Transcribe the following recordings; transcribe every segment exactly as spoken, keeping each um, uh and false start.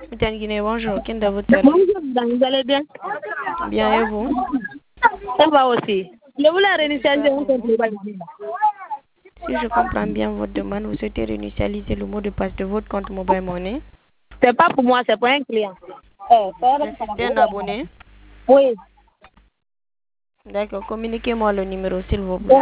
Mutane Guinée, bonjour. Qui est dans votre service? Bonjour, madame, vous allez bien? Bien, et vous? Ça va aussi. Je voulais réinitialiser mon compte mobile money. Si je comprends bien votre demande, vous souhaitez réinitialiser le mot de passe de votre compte mobile money. C'est pas pour moi, c'est pour un client. Eh, C'est un abonné? Oui. D'accord, communiquez-moi le numéro, s'il vous plaît.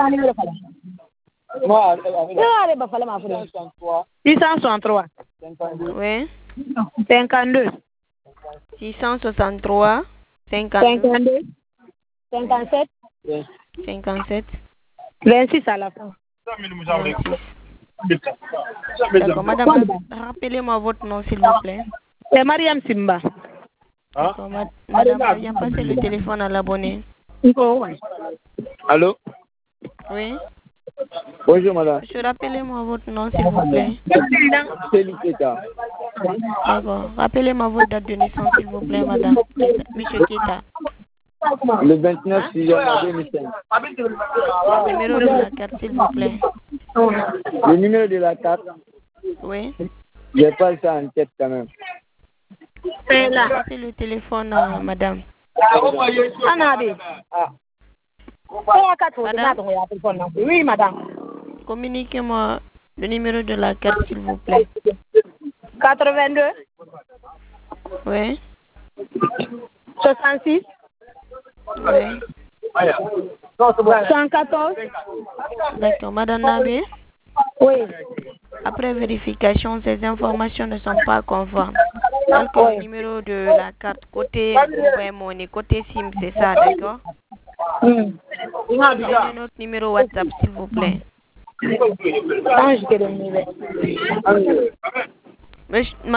six cent soixante-trois. Oui. cinquante-deux. six cent soixante-trois. cinquante-deux. cinquante-deux. cinquante-sept. cinquante-sept. vingt-six à la fin. vingt-six. D'accord, madame, rappelez-moi votre nom, s'il vous plaît. C'est Mariam Simba. D'accord, ma- madame, Mariam, passez le téléphone à l'abonné. Oh, ouais. Allô? Oui. Bonjour madame. Monsieur, rappelez-moi votre nom, s'il vous plaît. C'est Liketa. D'accord. Rappelez-moi votre date de naissance, s'il vous plaît, madame. Monsieur Kita. Le vingt-neuf juillet deux mille cinq. Le numéro de la carte, s'il vous plaît. Le numéro de la carte, Oui. j'ai pas ça en tête quand même. C'est là. C'est le téléphone, euh, madame. Anabi. Ah, Madame, Oui, madame. communiquez-moi le numéro de la carte, s'il vous plaît. quatre-vingt-deux. Oui. soixante-six. Oui. cent quatorze. D'accord. Madame Nabi, Oui. après vérification, ces informations ne sont pas conformes. Tel que le numéro de la carte côté mobile money, côté SIM, c'est ça, d'accord? Hmm. Donnez notre numéro WhatsApp, s'il vous plaît. Quand je te le numéro. Monsieur-